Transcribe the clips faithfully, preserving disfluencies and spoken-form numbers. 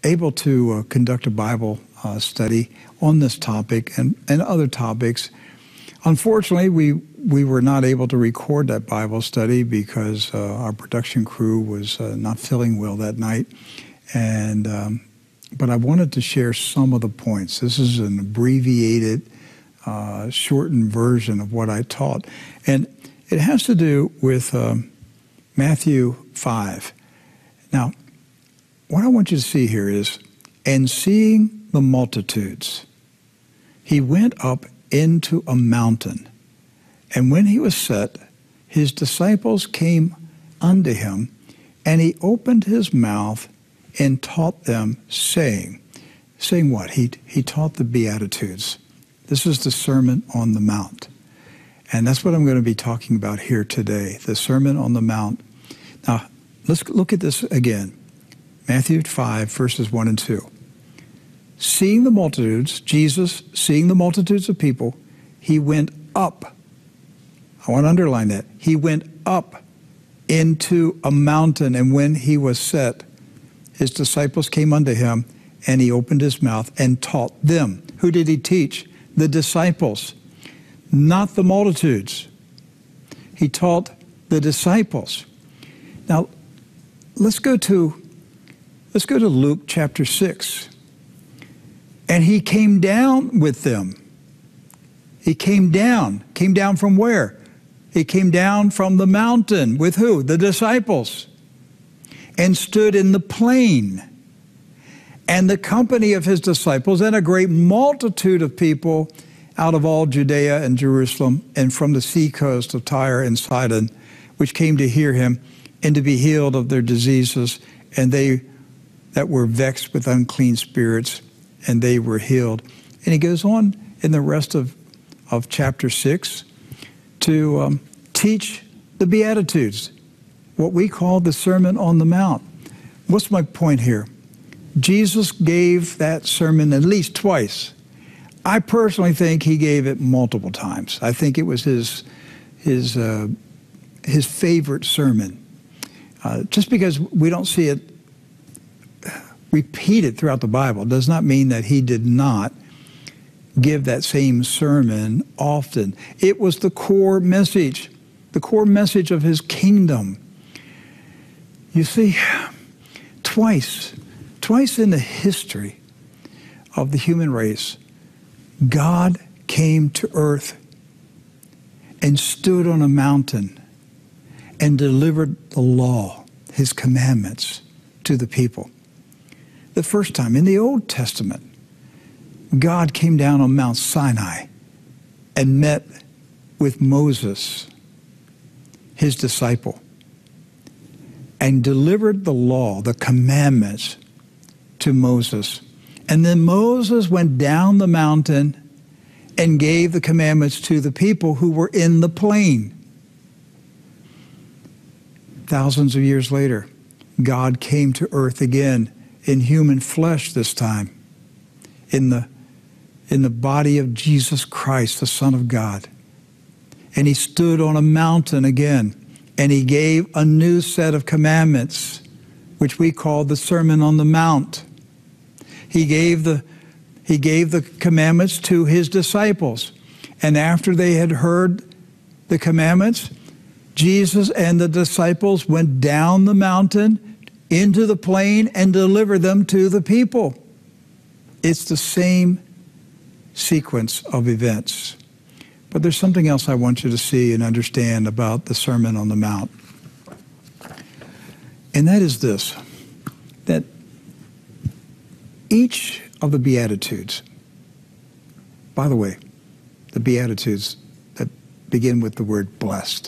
able to uh, conduct a Bible uh, study on this topic and, and other topics. Unfortunately, we, we were not able to record that Bible study because uh, our production crew was uh, not feeling well that night. And, um, but I wanted to share some of the points. This is an abbreviated, uh, shortened version of what I taught. And it has to do with um, Matthew five. Now, what I want you to see here is, and seeing the multitudes, he went up into a mountain. And when he was set, his disciples came unto him, and he opened his mouth and taught them, saying, saying what? He, he taught the Beatitudes. This is the Sermon on the Mount. And that's what I'm going to be talking about here today, the Sermon on the Mount. Now, let's look at this again. Matthew five, verses one and two. Seeing the multitudes, Jesus, seeing the multitudes of people, he went up. I want to underline that. He went up into a mountain, and when he was set, his disciples came unto him, and he opened his mouth and taught them. Who did he teach? The disciples, not the multitudes. He taught the disciples. Now, let's go to let's go to Luke chapter six. And he came down with them. He came down. Came down from where? He came down from the mountain. With who? The disciples. And stood in the plain. And the company of his disciples and a great multitude of people out of all Judea and Jerusalem and from the seacoast of Tyre and Sidon, which came to hear him and to be healed of their diseases, and they that were vexed with unclean spirits, and they were healed. And he goes on in the rest of, of chapter six to um, teach the Beatitudes, what we call the Sermon on the Mount. What's my point here? Jesus gave that sermon at least twice. I personally think he gave it multiple times. I think it was his, his, uh, his favorite sermon. Uh, just because we don't see it repeated throughout the Bible does not mean that he did not give that same sermon often. It was the core message, the core message of his kingdom. You see, twice, twice in the history of the human race, God came to earth and stood on a mountain and delivered the law, his commandments, to the people. The first time, in the Old Testament, God came down on Mount Sinai and met with Moses, his disciple, and delivered the law, the commandments, to Moses. And then Moses went down the mountain and gave the commandments to the people who were in the plain. Thousands of years later, God came to earth again in human flesh this time, in the, in the body of Jesus Christ, the Son of God. And he stood on a mountain again, and he gave a new set of commandments, which we call the Sermon on the Mount. He gave the, he gave the commandments to his disciples. And after they had heard the commandments, Jesus and the disciples went down the mountain into the plain and delivered them to the people. It's the same sequence of events. But there's something else I want you to see and understand about the Sermon on the Mount. And that is this, that each of the Beatitudes, by the way, the Beatitudes that begin with the word blessed.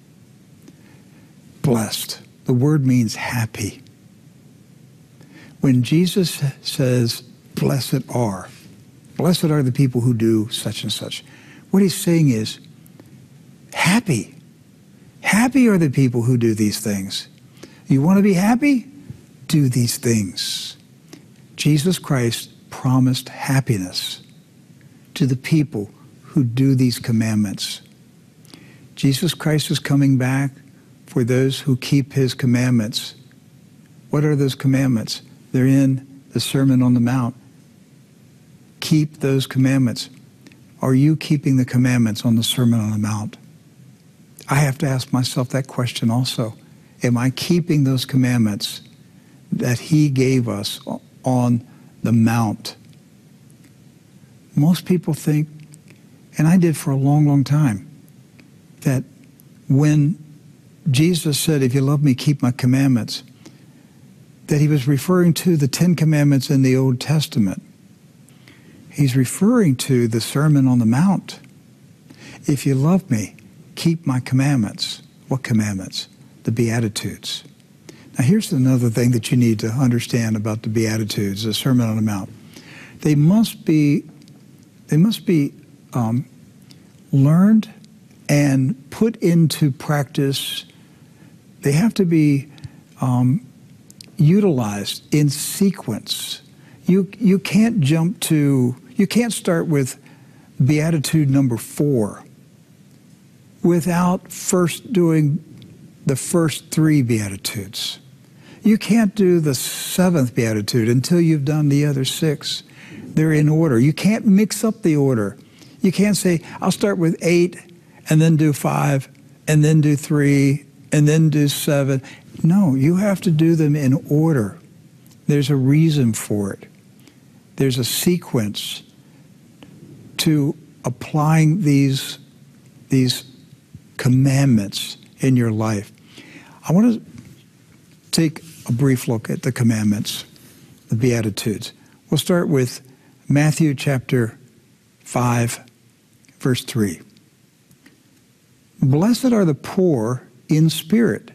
Blessed. The word means happy. When Jesus says, blessed are, blessed are the people who do such and such, what he's saying is, happy. Happy are the people who do these things. You want to be happy? Do these things. Jesus Christ promised happiness to the people who do these commandments. Jesus Christ is coming back for those who keep his commandments. What are those commandments? They're in the Sermon on the Mount. Keep those commandments. Are you keeping the commandments on the Sermon on the Mount? I have to ask myself that question also. Am I keeping those commandments that he gave us on the Mount? Most people think, and I did for a long, long time, that when Jesus said, if you love me, keep my commandments, that he was referring to the Ten Commandments in the Old Testament. He's referring to the Sermon on the Mount. If you love me, keep my commandments. What commandments? The Beatitudes. Now here's another thing that you need to understand about the Beatitudes, the Sermon on the Mount. They must be, they must be um, learned and put into practice. They have to be um, utilized in sequence. You, you can't jump to, you can't start with Beatitude number four without first doing the first three Beatitudes. You can't do the seventh Beatitude until you've done the other six. They're in order. You can't mix up the order. You can't say, I'll start with eight and then do five and then do three and then do seven. No, you have to do them in order. There's a reason for it. There's a sequence to applying these, these commandments in your life. I want to take a brief look at the commandments, the Beatitudes. We'll start with Matthew chapter five, verse three. Blessed are the poor in spirit,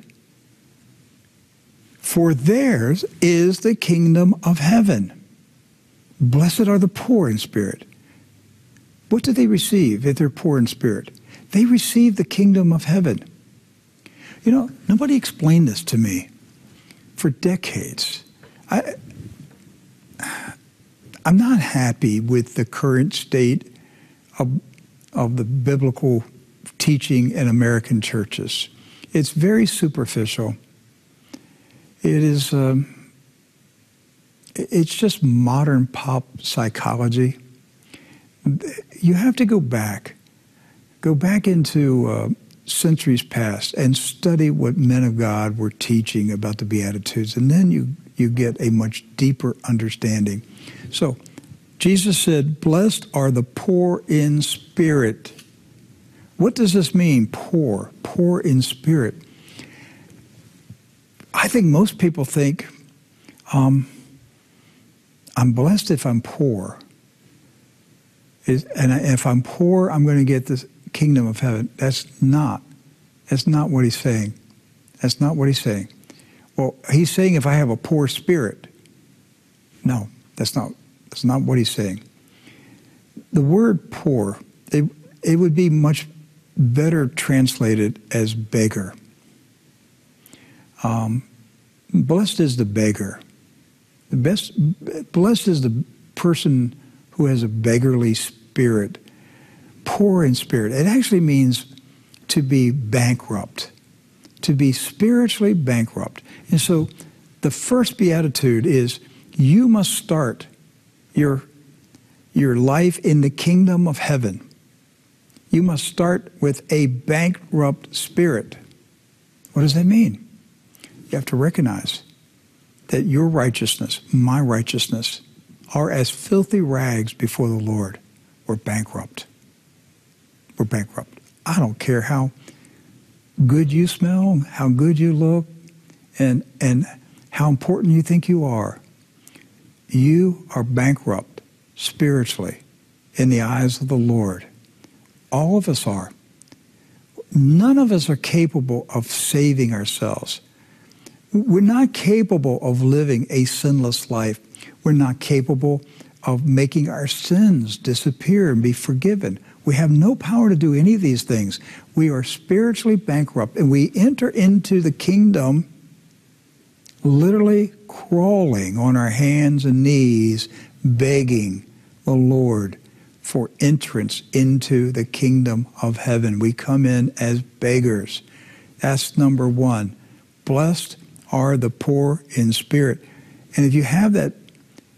for theirs is the kingdom of heaven. Blessed are the poor in spirit. What do they receive if they're poor in spirit? They receive the kingdom of heaven. You know, nobody explained this to me for decades. I, I'm not happy with the current state of, of the biblical teaching in American churches. It's very superficial. It is, um, it's just modern pop psychology. You have to go back, go back into uh, centuries past and study what men of God were teaching about the Beatitudes, and then you, you get a much deeper understanding. So, Jesus said, blessed are the poor in spirit. What does this mean, poor? Poor in spirit. I think most people think, um, I'm blessed if I'm poor. Is, and if I'm poor, I'm going to get the kingdom of heaven. That's not. That's not what he's saying. That's not what he's saying. Well, he's saying if I have a poor spirit. No, that's not. That's not what he's saying. The word poor, it, it would be much better translated as beggar. Um, blessed is the beggar. The best, blessed is the person who has a beggarly spirit, poor in spirit. It actually means to be bankrupt, to be spiritually bankrupt. And so the first beatitude is you must start your, your life in the kingdom of heaven. You must start with a bankrupt spirit. What does that mean? You have to recognize that your righteousness, my righteousness, are as filthy rags before the Lord. We're bankrupt. We're bankrupt. I don't care how good you smell, how good you look, and, and how important you think you are. You are bankrupt spiritually in the eyes of the Lord. All of us are. None of us are capable of saving ourselves. We're not capable of living a sinless life. We're not capable of making our sins disappear and be forgiven. We have no power to do any of these things. We are spiritually bankrupt, and we enter into the kingdom literally crawling on our hands and knees, begging the Lord for entrance into the kingdom of heaven. We come in as beggars. That's number one. Blessed are the poor in spirit. And if you have that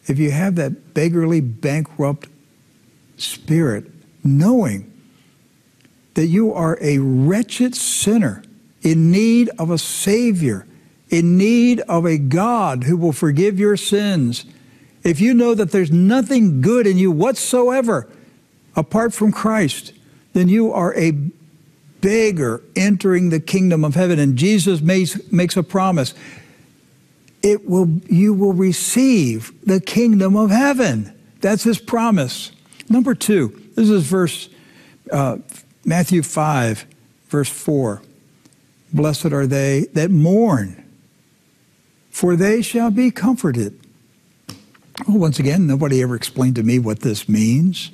if you have that beggarly, bankrupt spirit, knowing that you are a wretched sinner in need of a Savior, in need of a God who will forgive your sins, if you know that there's nothing good in you whatsoever apart from Christ, then you are a beggar entering the kingdom of heaven. And Jesus makes, makes a promise. It will, you will receive the kingdom of heaven. That's his promise. Number two, this is verse uh, Matthew five, verse four. Blessed are they that mourn, for they shall be comforted. Well, once again, nobody ever explained to me what this means.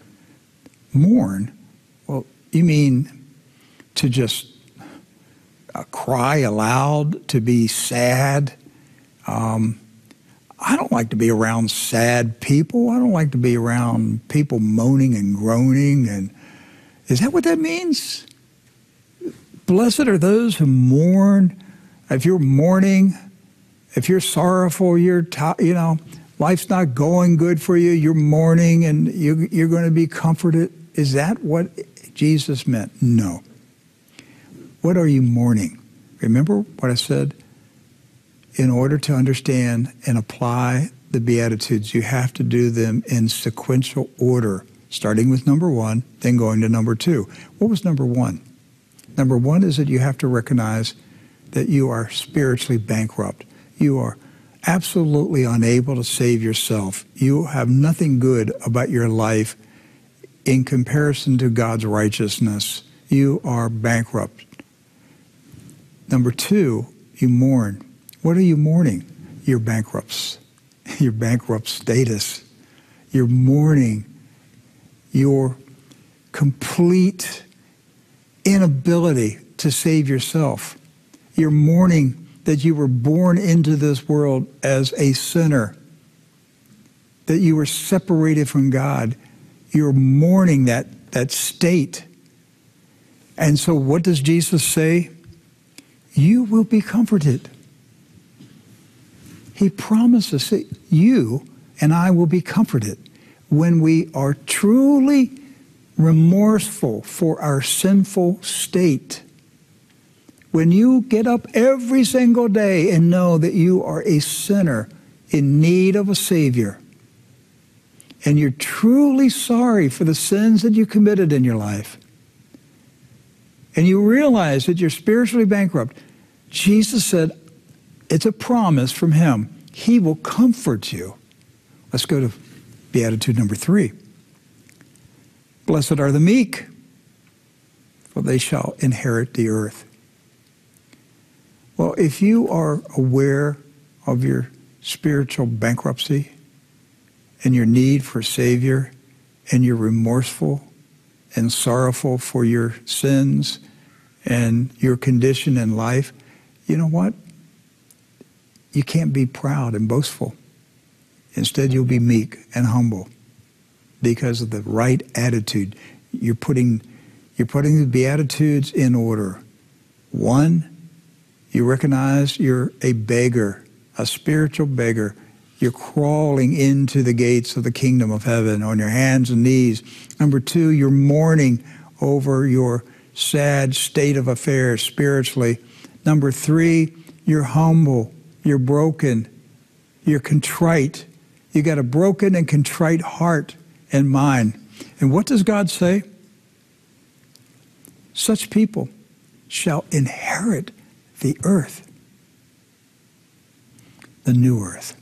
Mourn? Well, you mean to just uh, cry aloud, to be sad? Um, I don't like to be around sad people. I don't like to be around people moaning and groaning. And is that what that means? Blessed are those who mourn. If you're mourning, if you're sorrowful, you're t- you know, life's not going good for you, you're mourning and you, you're going to be comforted. Is that what Jesus meant? No. What are you mourning? Remember what I said? In order to understand and apply the Beatitudes, you have to do them in sequential order, starting with number one, then going to number two. What was number one? Number one is that you have to recognize that you are spiritually bankrupt. You are absolutely unable to save yourself. You have nothing good about your life in comparison to God's righteousness. You are bankrupt. Number two, you mourn. What are you mourning? Your bankrupts, your bankrupt status. You're mourning your complete inability to save yourself. You're mourning that you were born into this world as a sinner, that you were separated from God. You're mourning that, that state. And so what does Jesus say? You will be comforted. He promises that you and I will be comforted when we are truly remorseful for our sinful state. When you get up every single day and know that you are a sinner in need of a Savior, and you're truly sorry for the sins that you committed in your life, and you realize that you're spiritually bankrupt, Jesus said, it's a promise from him. He will comfort you. Let's go to Beatitude number three. Blessed are the meek, for they shall inherit the earth. Well, if you are aware of your spiritual bankruptcy and your need for a Savior, and you're remorseful and sorrowful for your sins and your condition in life, you know what? You can't be proud and boastful. Instead, you'll be meek and humble because of the right attitude. You're putting, you're putting the Beatitudes in order. One, you recognize you're a beggar, a spiritual beggar. You're crawling into the gates of the kingdom of heaven on your hands and knees. Number two, you're mourning over your sad state of affairs spiritually. Number three, you're humble. You're broken. You're contrite. You got a broken and contrite heart and mind. And what does God say? Such people shall inherit the earth, the new earth.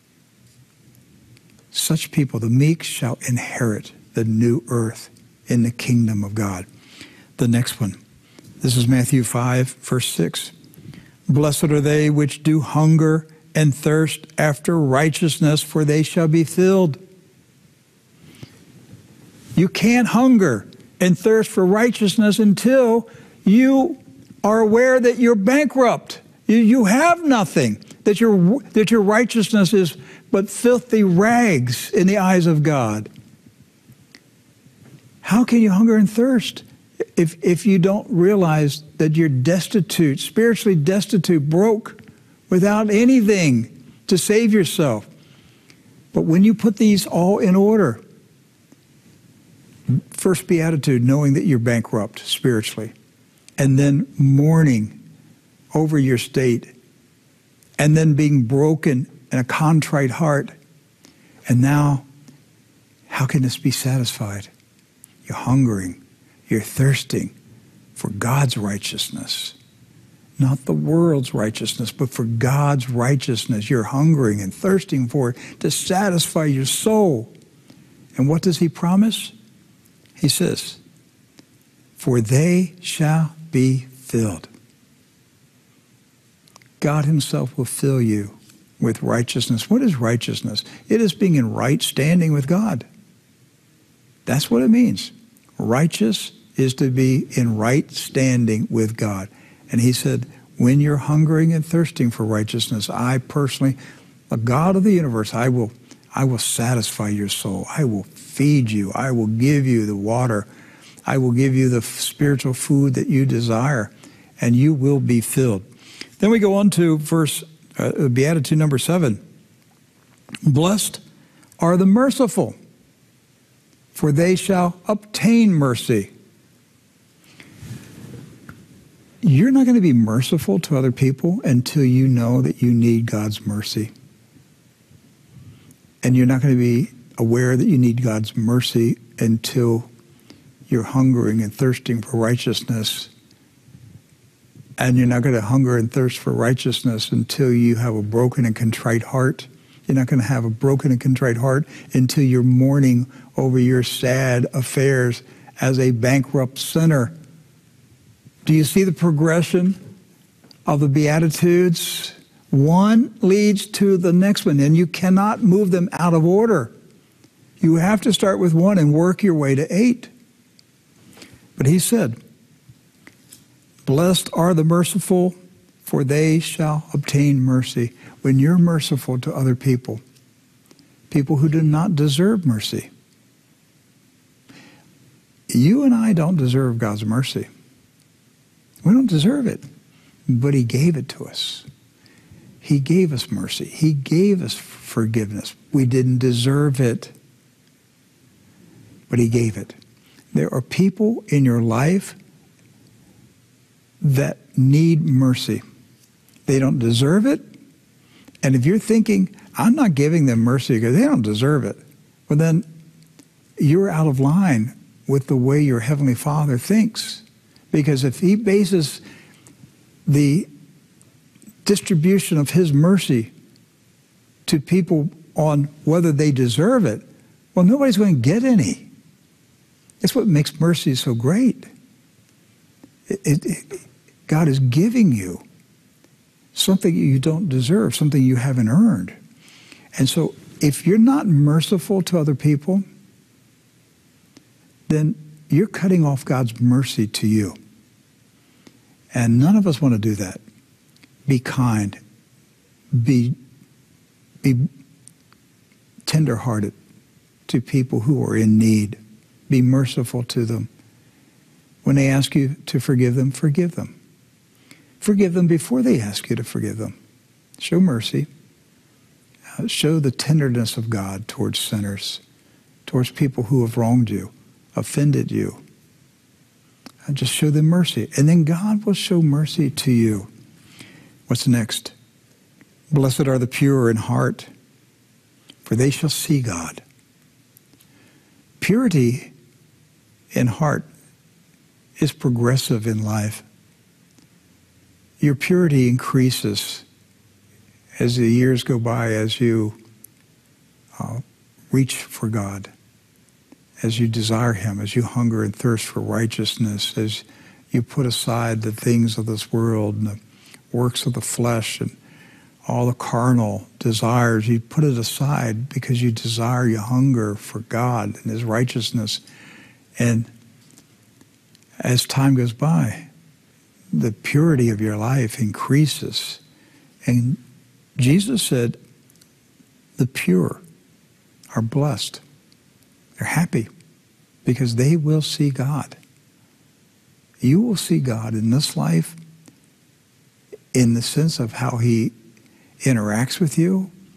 Such people, the meek, shall inherit the new earth in the kingdom of God. The next one. This is Matthew five, verse six. Blessed are they which do hunger and thirst after righteousness, for they shall be filled. You can't hunger and thirst for righteousness until you are aware that you're bankrupt. You, you have nothing, that your, that your righteousness is but filthy rags in the eyes of God. How can you hunger and thirst if, if you don't realize that you're destitute, spiritually destitute, broke, without anything to save yourself? But when you put these all in order, first beatitude, knowing that you're bankrupt spiritually, and then mourning over your state, and then being broken and a contrite heart. And now, how can this be satisfied? You're hungering, you're thirsting for God's righteousness. Not the world's righteousness, but for God's righteousness. You're hungering and thirsting for it to satisfy your soul. And what does he promise? He says, for they shall be filled. God himself will fill you with righteousness. What is righteousness? It is being in right standing with God. That's what it means. Righteous is to be in right standing with God. And he said, when you're hungering and thirsting for righteousness, I personally, the God of the universe, I will, I will satisfy your soul. I will feed you. I will give you the water. I will give you the spiritual food that you desire, and you will be filled. Then we go on to verse, uh, beatitude number seven. Blessed are the merciful, for they shall obtain mercy. You're not going to be merciful to other people until you know that you need God's mercy. And you're not going to be aware that you need God's mercy until you're hungering and thirsting for righteousness. And you're not going to hunger and thirst for righteousness until you have a broken and contrite heart. You're not going to have a broken and contrite heart until you're mourning over your sad affairs as a bankrupt sinner. Do you see the progression of the Beatitudes? One leads to the next one, and you cannot move them out of order. You have to start with one and work your way to eight. But he said, blessed are the merciful, for they shall obtain mercy. When you're merciful to other people, people who do not deserve mercy. You and I don't deserve God's mercy. We don't deserve it, but he gave it to us. He gave us mercy. He gave us forgiveness. We didn't deserve it, but he gave it. There are people in your life that need mercy. They don't deserve it. And if you're thinking, I'm not giving them mercy because they don't deserve it, well then you're out of line with the way your Heavenly Father thinks. Because if he bases the distribution of his mercy to people on whether they deserve it, well, nobody's going to get any. It's what makes mercy so great. It, it, it, God is giving you something you don't deserve, something you haven't earned. And so if you're not merciful to other people, then you're cutting off God's mercy to you. And none of us want to do that. Be kind. Be, be tender-hearted to people who are in need. Be merciful to them. When they ask you to forgive them, forgive them. Forgive them before they ask you to forgive them. Show mercy. Uh, show the tenderness of God towards sinners, towards people who have wronged you, offended you. And just show them mercy. And then God will show mercy to you. What's next? Blessed are the pure in heart, for they shall see God. Purity in heart is progressive in life. Your purity increases as the years go by, as you uh, reach for God, as you desire him, as you hunger and thirst for righteousness, as you put aside the things of this world and the works of the flesh and all the carnal desires. You put it aside because you desire, you hunger for God and his righteousness. And as time goes by, the purity of your life increases. And Jesus said, the pure are blessed. They're happy because they will see God. You will see God in this life in the sense of how he interacts with you,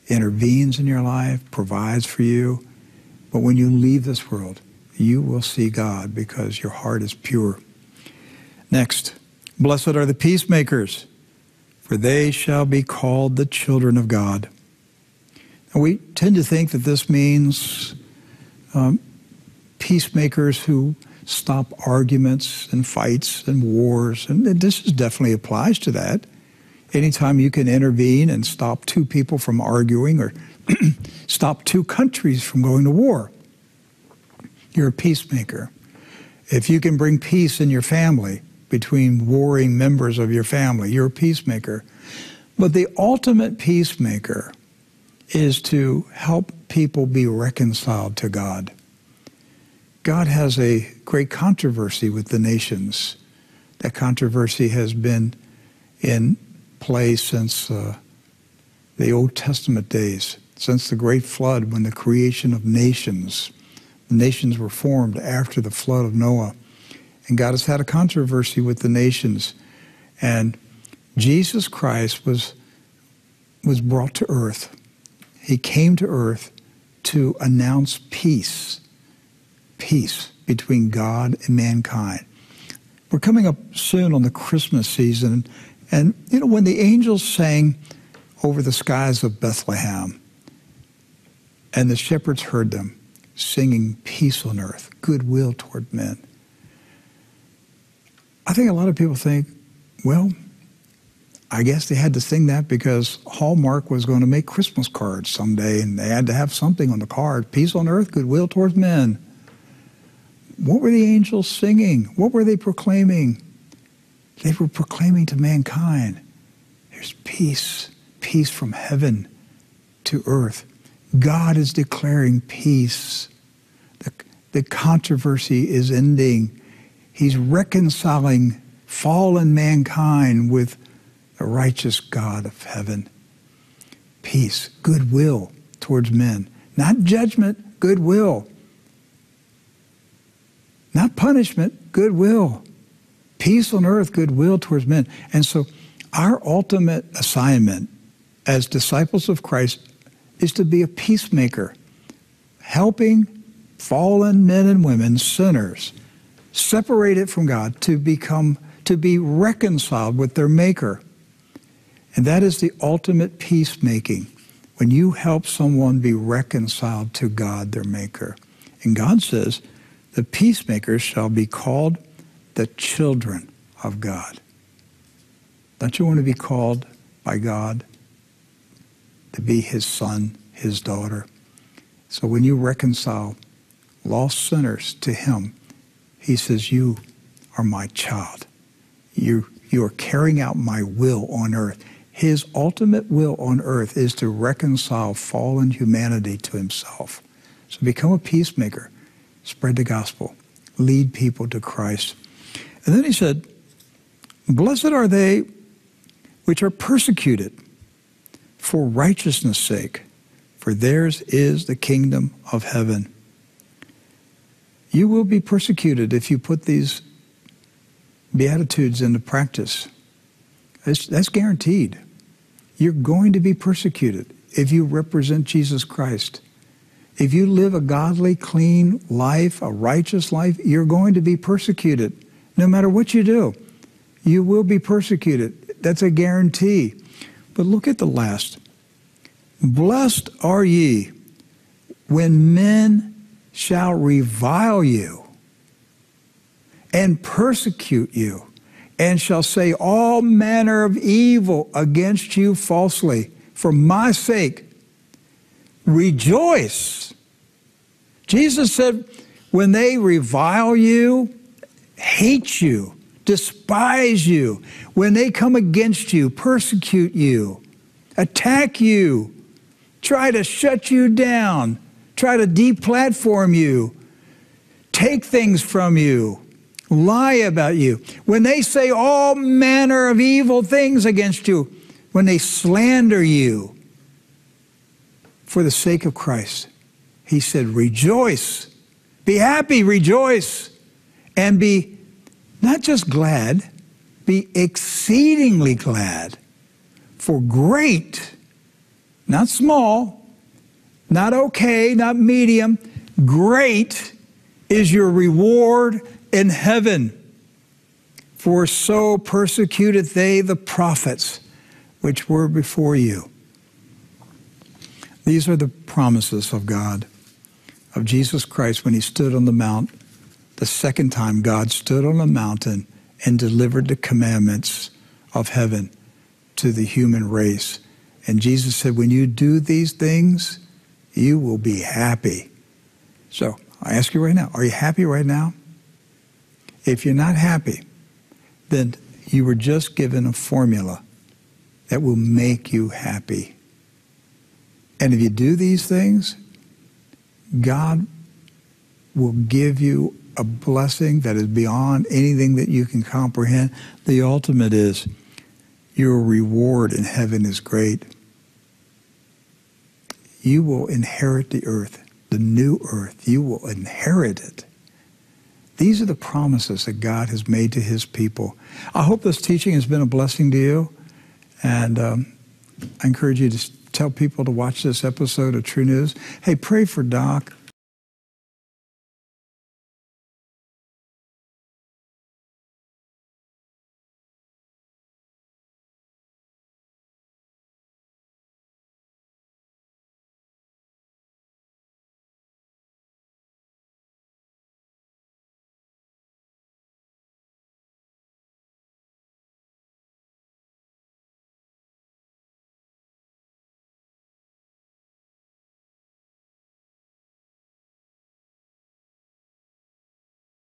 intervenes in your life, provides for you. But when you leave this world, you will see God because your heart is pure. Next, blessed are the peacemakers, for they shall be called the children of God. And we tend to think that this means um, peacemakers who stop arguments and fights and wars. And this is definitely applies to that. Anytime you can intervene and stop two people from arguing or stop two countries from going to war, you're a peacemaker. If you can bring peace in your family between warring members of your family, you're a peacemaker. But the ultimate peacemaker is to help people be reconciled to God. God has a great controversy with the nations. That controversy has been in place since uh, the Old Testament days, since the great flood, when the creation of nations. The nations were formed after the flood of Noah. And God has had a controversy with the nations. And Jesus Christ was, was brought to earth. He came to earth to announce peace. Peace between God and mankind. We're coming up soon on the Christmas season. And, you know, when the angels sang over the skies of Bethlehem, and the shepherds heard them singing peace on earth, goodwill toward men, I think a lot of people think, well, I guess they had to sing that because Hallmark was going to make Christmas cards someday, and they had to have something on the card, peace on earth, goodwill towards men. What were the angels singing? What were they proclaiming? They were proclaiming to mankind, there's peace, peace from heaven to earth. God is declaring peace. The, the controversy is ending. He's reconciling fallen mankind with the righteous God of heaven. Peace, goodwill towards men. Not judgment, goodwill. Not punishment, goodwill. Peace on earth, goodwill towards men. And so our ultimate assignment as disciples of Christ is to be a peacemaker, helping fallen men and women, sinners, separated from God, to become, to be reconciled with their Maker. And that is the ultimate peacemaking, when you help someone be reconciled to God, their Maker. And God says, the peacemakers shall be called the children of God. Don't you want to be called by God to be his son, his daughter? So when you reconcile lost sinners to him, he says, you are my child. You, you are carrying out my will on earth. His ultimate will on earth is to reconcile fallen humanity to himself. So become a peacemaker. Spread the gospel. Lead people to Christ. And then he said, blessed are they which are persecuted for righteousness' sake, for theirs is the kingdom of heaven. You will be persecuted if you put these Beatitudes into practice. That's, that's guaranteed. You're going to be persecuted if you represent Jesus Christ. If you live a godly, clean life, a righteous life, you're going to be persecuted. No matter what you do, you will be persecuted. That's a guarantee. But look at the last. Blessed are ye when men shall revile you and persecute you, and shall say all manner of evil against you falsely for my sake. Rejoice. Jesus said, when they revile you, hate you, despise you, when they come against you, persecute you, attack you, try to shut you down, try to deplatform you, take things from you, lie about you, when they say all manner of evil things against you, when they slander you for the sake of Christ, he said, rejoice, be happy, rejoice, and be not just glad, be exceedingly glad, for great not small, not okay, not medium. Great is your reward in heaven. For so persecuted they the prophets which were before you. These are the promises of God, of Jesus Christ when he stood on the mount. The second time God stood on a mountain and delivered the commandments of heaven to the human race. And Jesus said, when you do these things, you will be happy. So I ask you right now, are you happy right now? If you're not happy, then you were just given a formula that will make you happy. And if you do these things, God will give you a blessing that is beyond anything that you can comprehend. The ultimate is your reward in heaven is great. You will inherit the earth, the new earth. You will inherit it. These are the promises that God has made to his people. I hope this teaching has been a blessing to you. And um, I encourage you to tell people to watch this episode of True News. Hey, pray for Doc.